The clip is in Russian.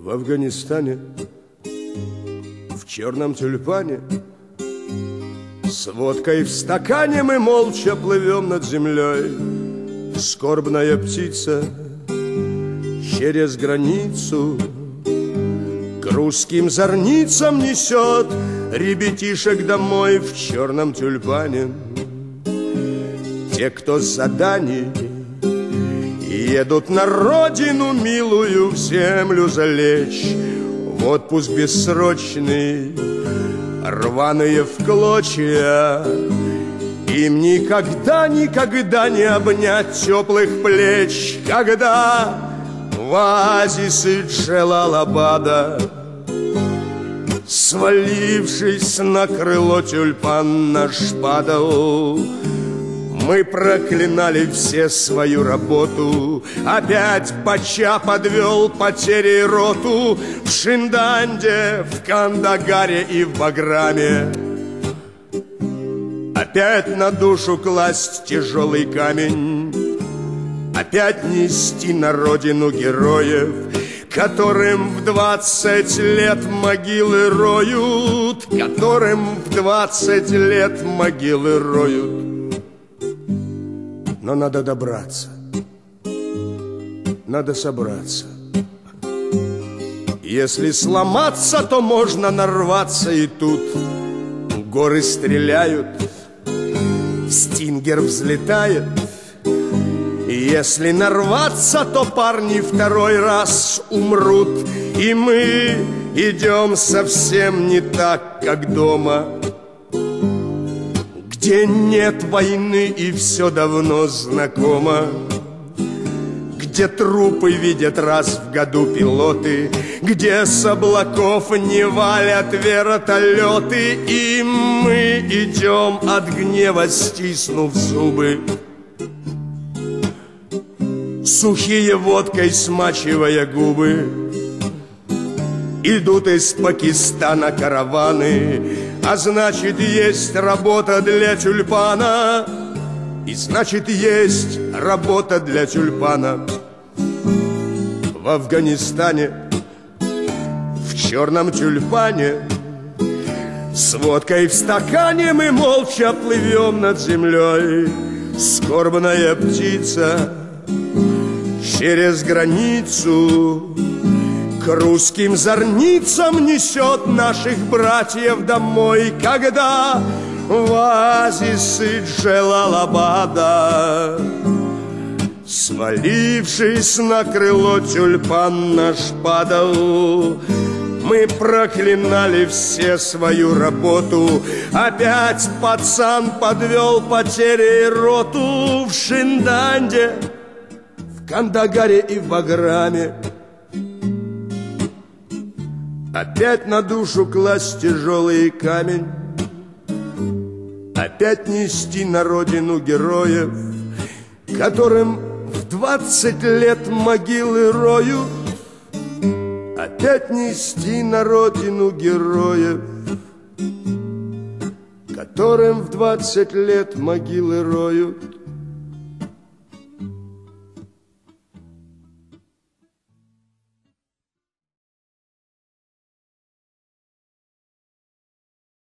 В Афганистане, в черном тюльпане, с водкой в стакане мы молча плывем над землей. Скорбная птица через границу к русским зорницам несет ребятишек домой в черном тюльпане. Те, кто с заданий едут на родину милую, в землю залечь, в отпуск бессрочный, рваные в клочья. Им никогда не обнять теплых плеч, когда в оазисы Джелалабада, свалившись на крыло, тюльпан наш падал. Мы проклинали все свою работу. Опять Пача подвел потери роту в Шинданде, в Кандагаре и в Баграме. Опять на душу класть тяжелый камень, опять нести на родину героев, которым в 20 лет могилы роют, которым в 20 лет могилы роют. Но надо добраться, надо собраться. Если сломаться, то можно нарваться, и тут горы стреляют, стингер взлетает. Если нарваться, то парни второй раз умрут, и мы идем совсем не так, как дома, где нет войны и все давно знакомо, где трупы видят раз в году пилоты, где с облаков не валят вертолеты, и мы идем от гнева, стиснув зубы, сухие водкой смачивая губы. Идут из Пакистана караваны, а значит, есть работа для тюльпана. И значит, есть работа для тюльпана. В Афганистане, в черном тюльпане, с водкой в стакане мы молча плывем над землей. Скорбная птица через границу к русским зорницам несет наших братьев домой, когда в оазисы Джелалабада, свалившись на крыло, тюльпан наш падал. Мы проклинали все свою работу. Опять пацан подвел потери роту в Шинданде, в Кандагаре и в Баграме. Опять на душу класть тяжелый камень, опять нести на родину героев, которым в 20 лет могилы роют. Опять нести на родину героев, которым в 20 лет могилы роют.